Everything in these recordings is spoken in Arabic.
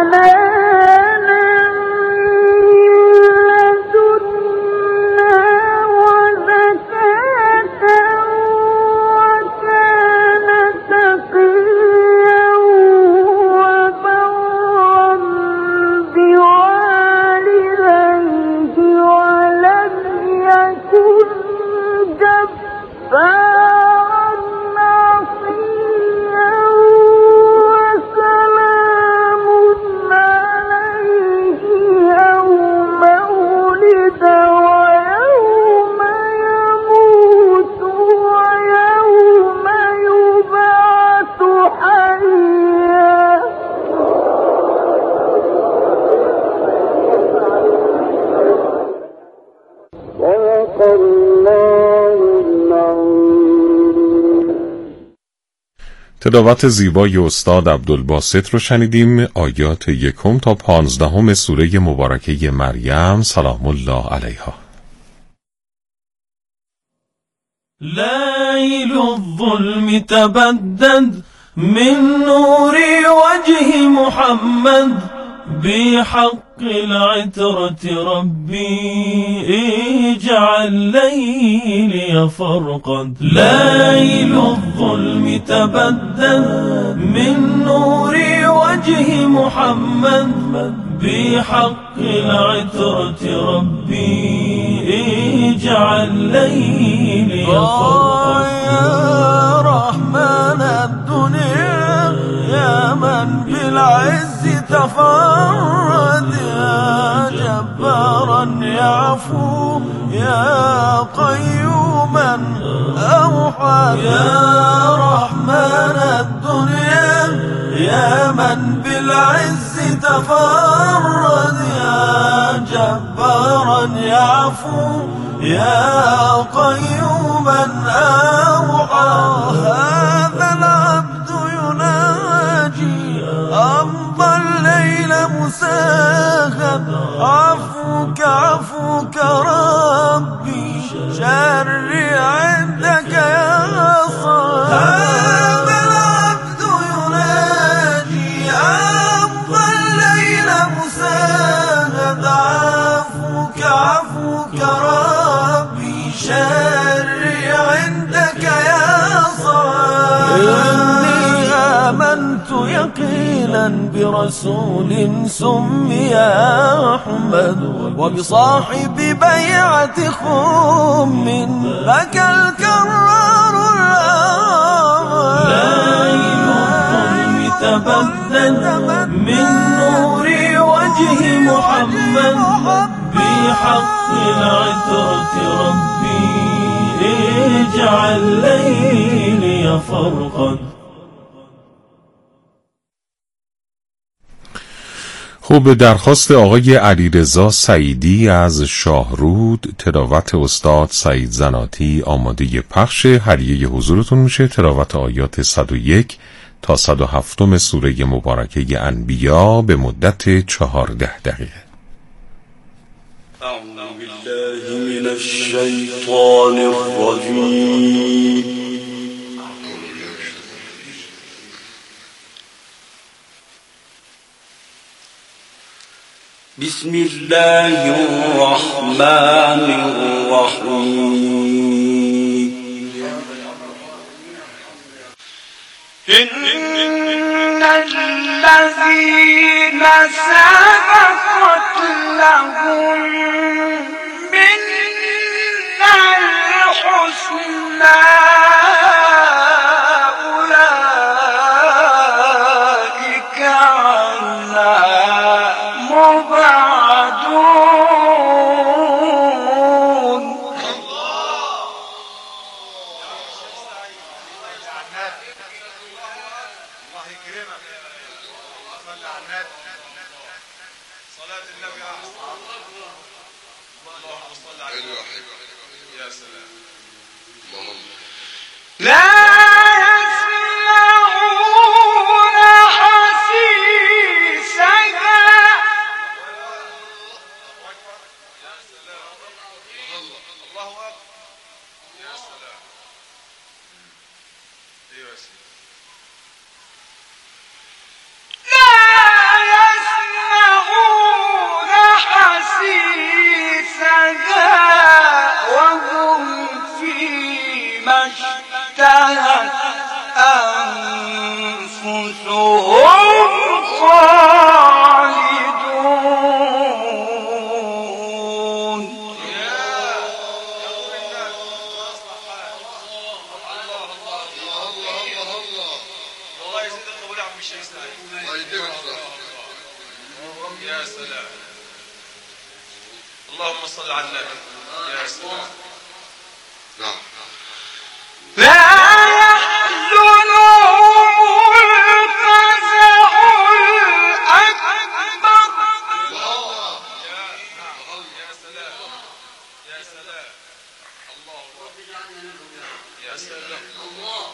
تلاوت زیبای استاد عبدالباسط رو شنیدیم. آیات 1 تا 15 سوره مبارکه مریم سلام الله علیها. لیل الظلم تبدد من نور وجه محمد بحق العترة ربي اجعل ليلي فرقد. ليل الظلم تبدد من نور وجه محمد بحق العترة ربي اجعل ليلي فرقد. يا رحمن الدنيا يا من بالعز تفرد، يا جبارا يعفو يا قيوما أوحد. يا رحمن الدنيا يا من بالعز تفرد، يا جبارا يعفو يا قيوما أوحد. هذا العبد يناجي أمضى الليل مساهد، عفوك عفوك ربي شري عندك يا صاحب. هذا العبد يناجي أمضى الليل مساهد، عفوك عفوك ربي شري عندك يا صاحب. آمنت يقينا برسول سمي أحمد، وبصاحب بيعة خم لك الكرار الأعمى. ليل الظلم تبدد من نور وجه محمد بحق العترة ربي اجعل ليلي فرقد. خب، به درخواست آقای علیرضا سعیدی از شاهرود تلاوت استاد سعید زناتی آماده پخش. هدیه حضورتون میشه تلاوت آیات 101 تا 107 سوره مبارکه انبیا به مدت 14 دقیقه. اعوذ بالله من الشیطان الرجیم. بسم الله الرحمن الرحیم. إن الذين سبقت لهم منا الحسنى أولئك عنها مبعدون. الله يكرمك. صلى على النبي. صلاة النبي أحسن. اللهم صل على النبي. يا سلام. اللهم لا يسمعون حسيسها. يا سلام. الله أكبر. يا سلام. أيوة يا سيدي. لا يسمعون يا سلام. اللهم صل على النبي. يا سلام. نعم. لا يحزنهم الفزع الأكبر. يا سلام. يا سلام. الله يا سلام. الله.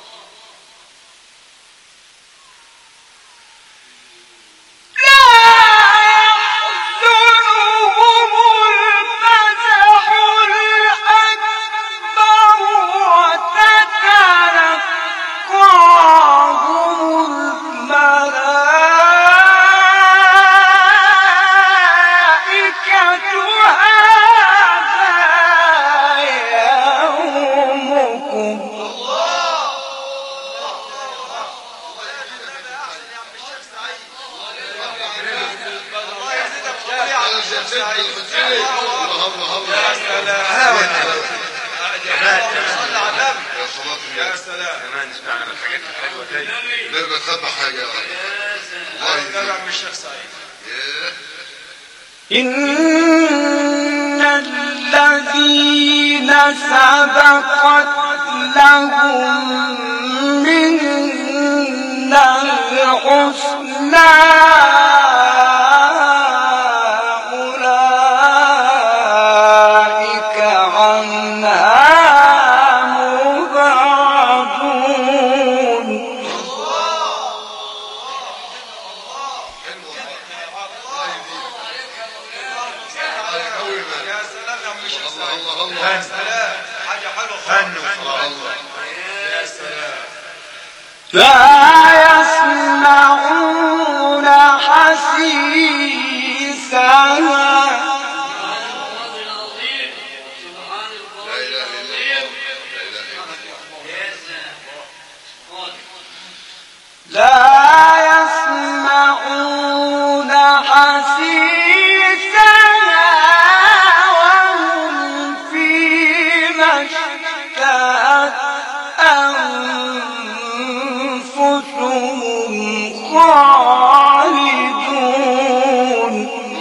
يا سلام. كمان نسمعنا من الحاجات الحلوة دي. نرجع تخبى حاجة. الله يتابع من الشيخ سعيد. إن الذين سبقت لهم منا الحسنى أولئك عنها مبعدون. يا سلام يا عم الشيخ سعيد. الله يا سلام. حاجة حلوة خالص. يا سلام. لا يسمعون حسيسها لا إله إلا الله. لا يسمعون حسيسها وهم فيما اشتهت أنفسهم خالدون.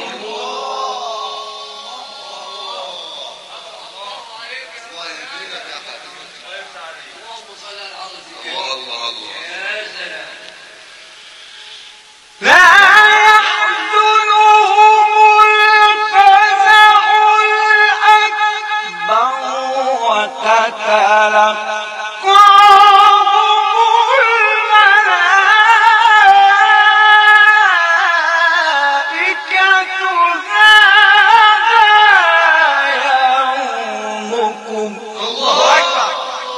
الله يهديك يا حبيبي. الله الله. لا يحزنهم الفزع الأكبر وتتلقاهم الملائكة هذا يومكم. الله أكبر.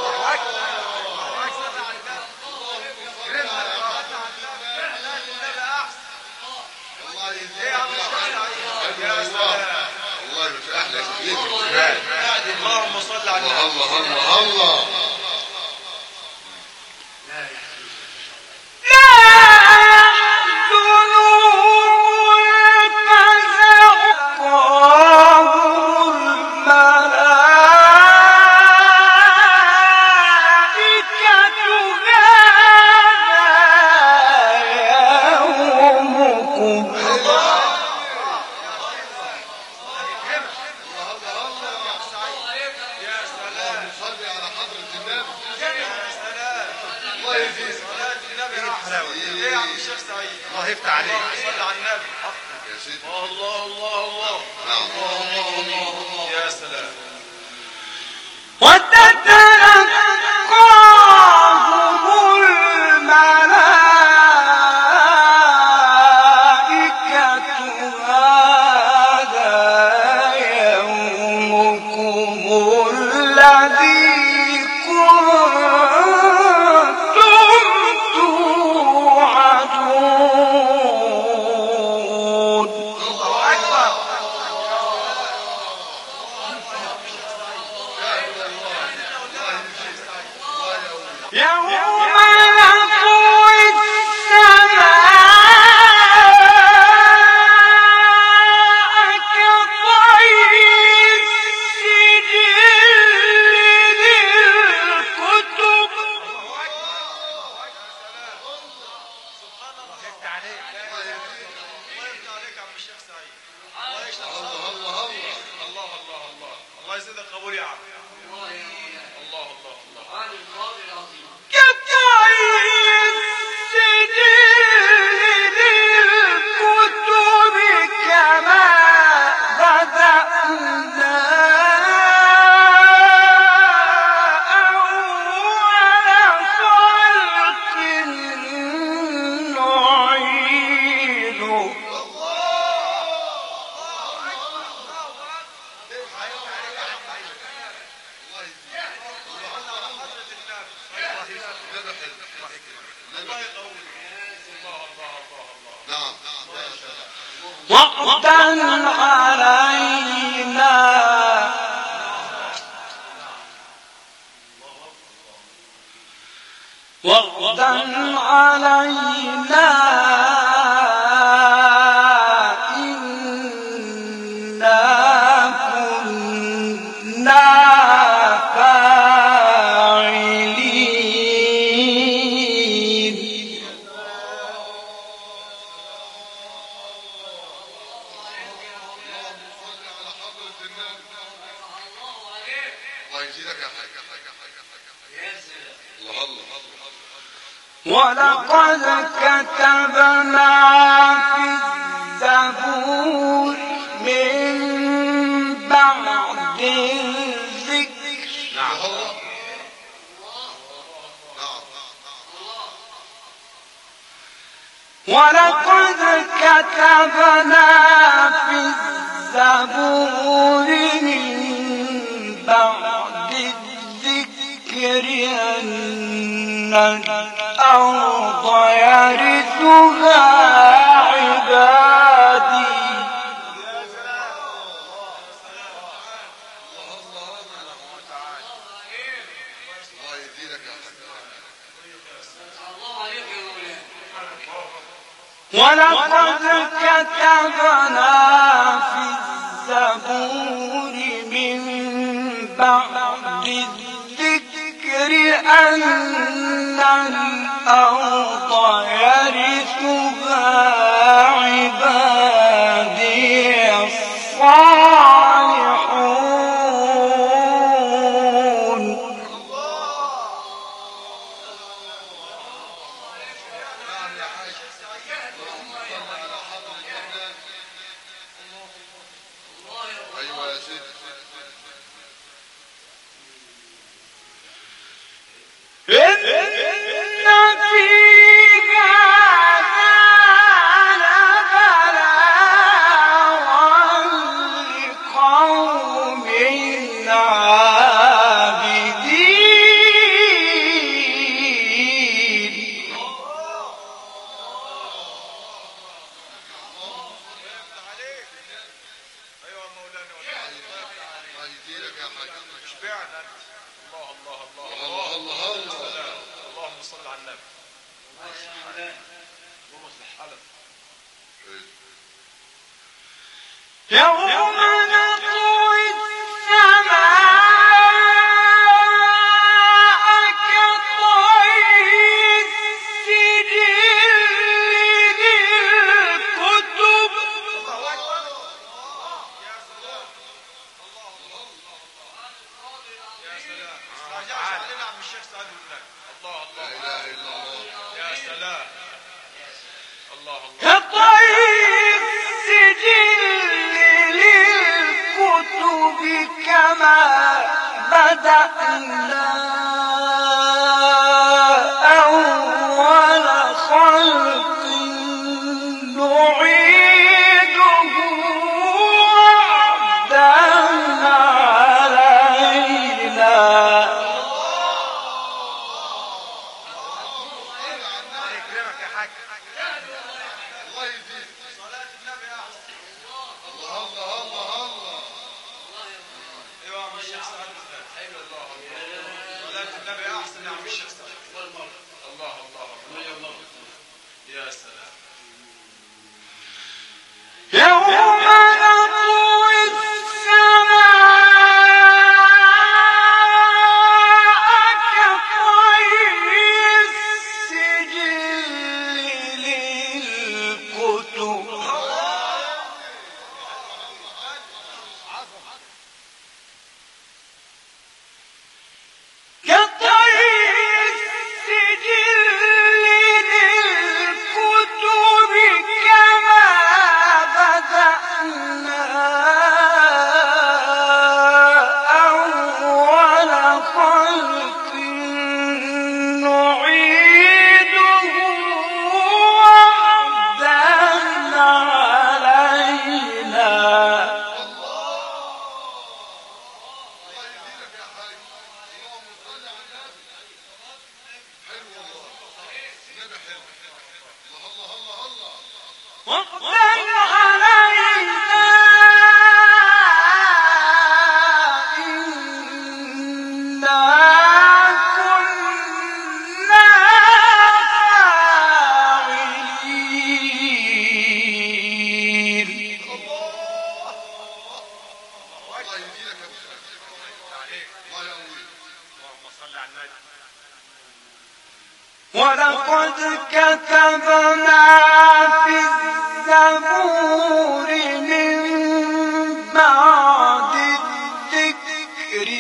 الله يهديك. يا عم الشيخ سعيد. يا سلام. الله يبارك أحلى كبير في الجمال. اللهم صل على النبي. الله الله الله. يا سلام. صلي على حضرة النبي. يا سلام. الله يهديك. صلاة النبي يا حلاوة. ايه يا عم الشيخ سعيد. الله يفتح عليك. اللهم صل على النبي. يا سيدي. الله الله الله. نعم. يا سلام. وتتلقاهم الملائكة هذا يومكم الذي كنتم توعدون. الله أكبر. سيدي قبول يا عم. الله الله الله. وعدا علينا وعدا علينا إنا كنا فاعلين. ولقد كتبنا في الزبور من بعد الذكر ولقد كتبنا في الزبور من بعد الذكر أن الأرض يرثها عبادي. ولقد كتبنا في الزبور من بعد الذكر أن الأرض يرثها عبادي الصالحون. إن في هذا لبلاغا لقوم عابدين. ايوه مولانا اشبعنا. الله الله الله الله. اللهم صل على النبي. اللهم اصلح حالك. يوم نطوي السماء كطي السجل للكتب. يا سلام. يا سلام. راجعش علينا عم الشيخ سعد والنبي. الله الله. لا اله الا الله. يا سلام. الله الله. كطي السجل للكتب كما بدأنا أول خلق نعيده وعدا علينا. الله يكرمك يا حاج. الله يزيد. صلاة النبي يا حسن. الله الله الله الله. ايوه يا عم الشيخ سعد والنبي. الله الله. صلاة ولقد كتبنا في الزبور من بعد الذكر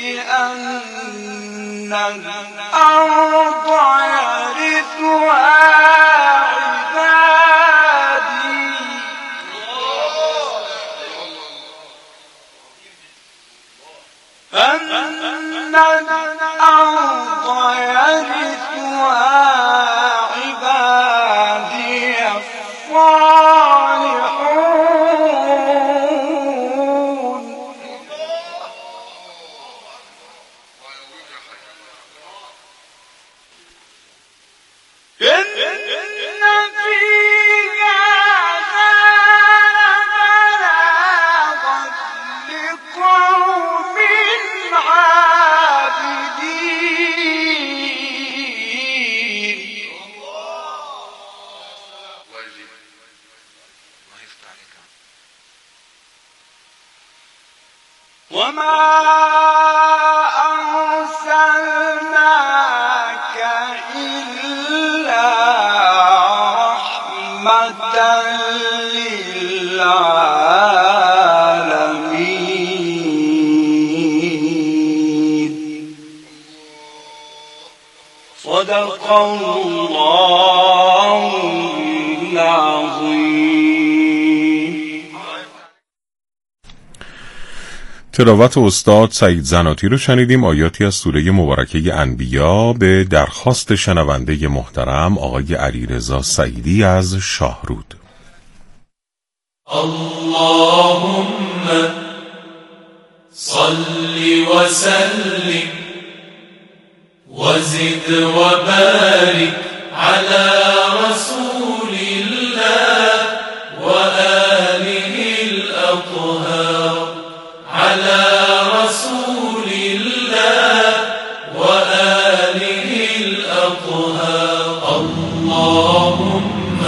أن الأرض يرثها عبادي أن الأرض يرثها عبادي الصالحون إن في هذا لبلاغا لقوم عابدين وما أرسلناك إلا رحمة للعالمين صدق الله العظيم. تلاوت استاد سعید زناتی رو شنیدیم. آیاتی از سوره مبارکه انبیا به درخواست شنونده محترم آقای علیرضا سعیدی از شاهرود. اللهم صل وسلم وزد وبارك على رسول الله وآله الأطهار على رسول الله وآله الأطهار اللهم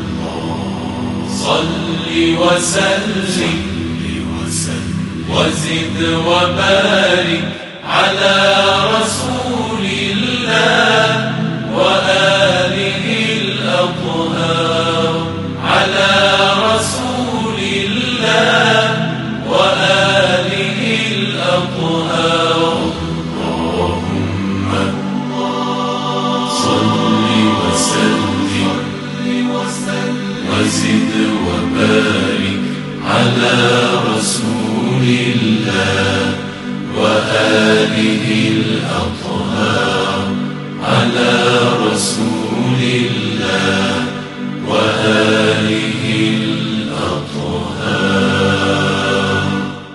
صل وسلم وزد وبارك على رسول الله وآله الأطهار على رسول الله وآله الأطهار اللهم صل وسلم وزد وبارك على رسول الله وآله الأطهار على رسول الله وآله الأطهار.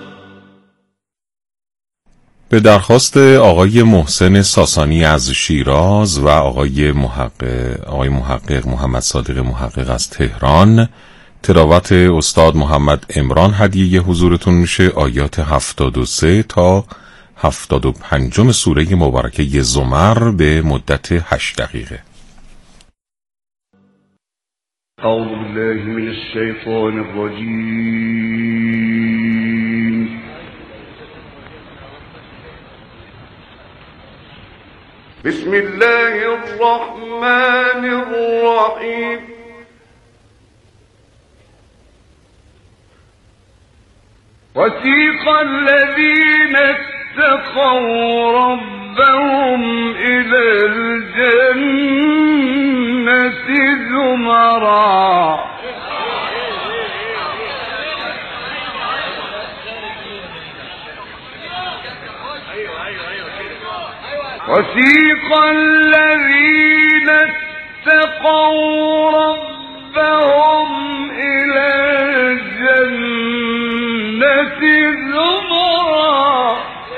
به درخواست آقای محسن ساسانی از شیراز و آقای محقق محمد صادق محقق از تهران، تلاوت استاد محمد عمران هدیه حضورتون میشه آیات 73 تا 75 سوره مبارکه زمر به مدت 8 دقیقه. أعوذ بالله من الشيطان الرجيم. بسم الله الرحمن الرحيم. وسيق الذين اتقوا ربهم إلى الجنة زمرا وسيق الذين اتقوا ربهم إلى الجنة زمرا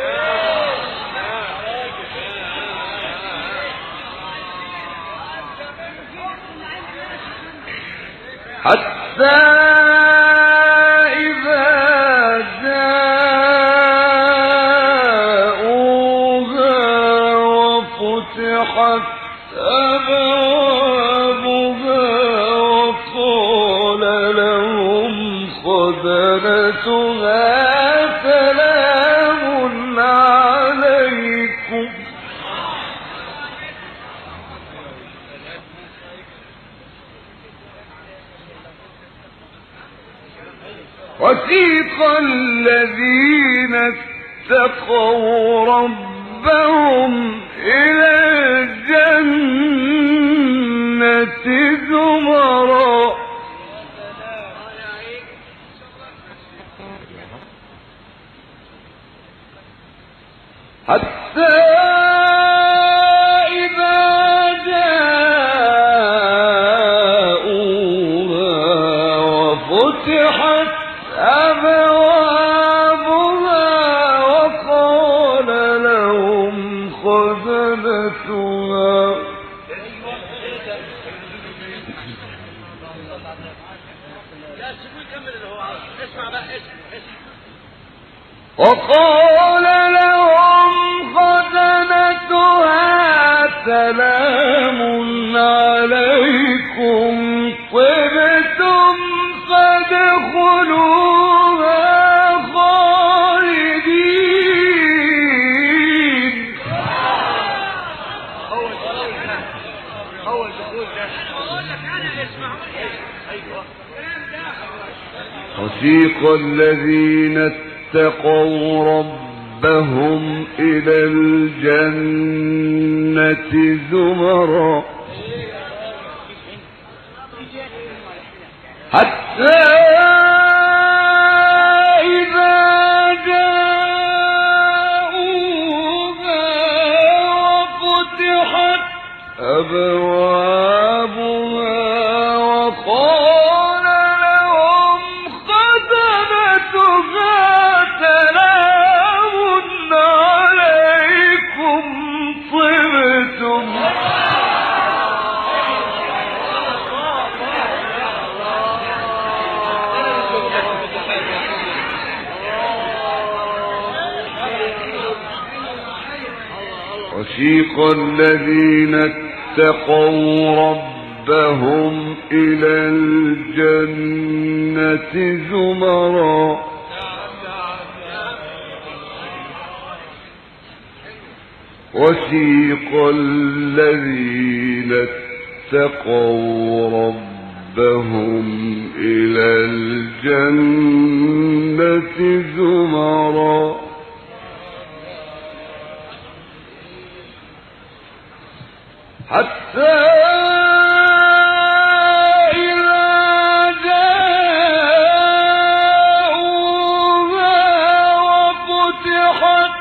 حتى إذا جاءوها وفتحت أبوابها وقال لهم خزنتها سلام عليكم وسيق الذين اتقوا ربهم إلى الجنة زمرا حتى إذا جاءوها وفتحت أبوابها وقال لهم خزنتها سلام عليكم طبتم فادخلوها خالدين. وسيق الذين اتقوا ربهم إلى الجنة زمرا حتى إذا جاءوها وفتحت أبوابها وقال لهم خزنتها سلام عليكم طبتم وسيق الذين اتقوا ربهم إلى الجنة زمرا وسيق الذين اتقوا ربهم إلى الجنة زمرا حتى إذا جاءوها وفتحت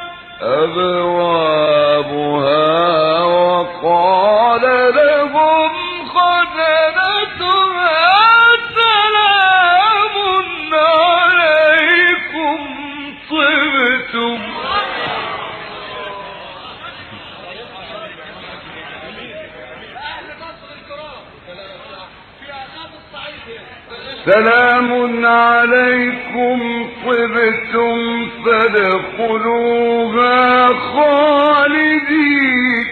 أبوابها وقال لهم خزنتها سلام عليكم طبتم سلام عليكم طبتم فادخلوها خالدين.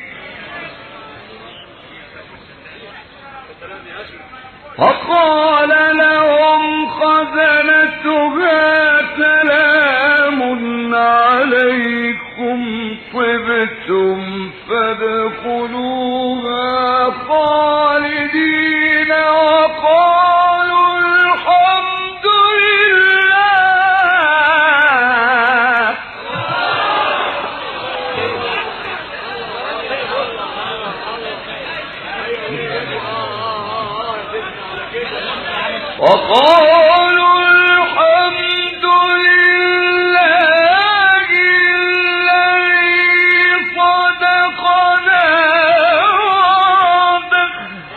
وقال لهم خزنتها سلام عليكم طبتم فادخلوها خالدين وقالوا الحمد لله وقالوا الحمد لله الذي صدقنا وعده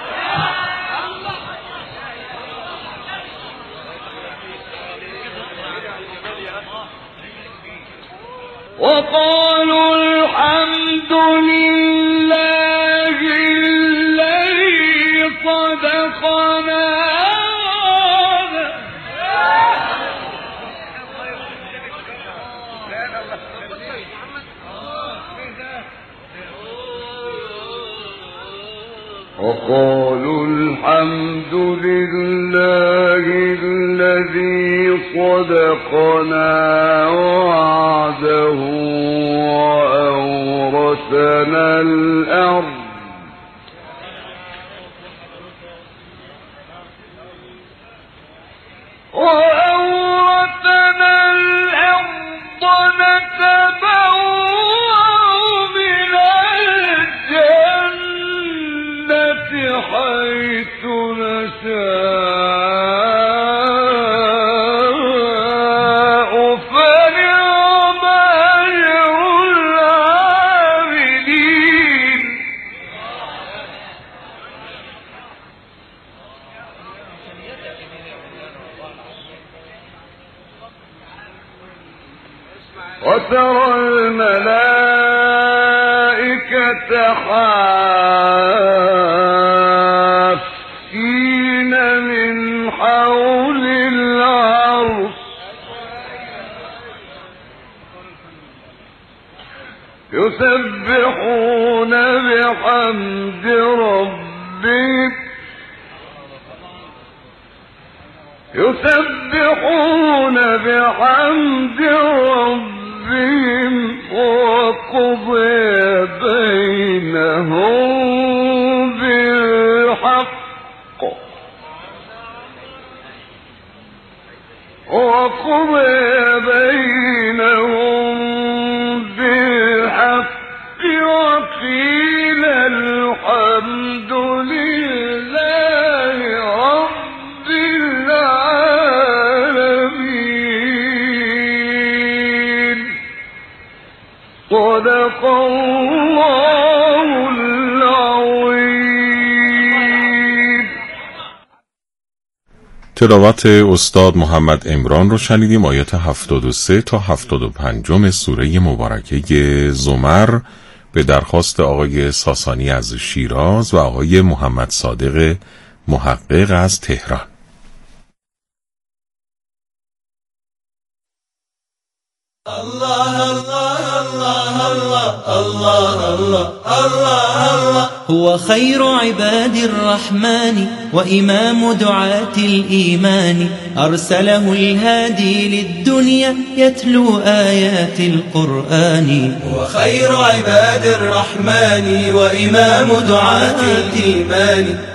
وقالوا الحمد لله الذي صدقنا وقالوا الحمد لله الذي صدقنا وعده وأورثنا الأرض وأورثنا نتبوأ من الجنة حيث نشاء فنعم أجر العاملين. وترى الملائكة حافين من حول العرش يسبحون بحمد ربهم وقضي بينهم بالحق وقيل الحمد لله رب العالمين. صدق الله العظيم. تلاوت استاد محمد عمران رو شنیدیم. آیات 73 تا 75 سوره مبارکه زمر به درخواست آقای ساسانی از شیراز و آقای محمد صادق محقق از تهران. الله الله الله الله الله الله الله هو خير عباد الرحمن وإمام دعاة الإيمان أرسله الهادي للدنيا يتلو آيات القرآن. هو خير عباد الرحمن وإمام دعاة الإيمان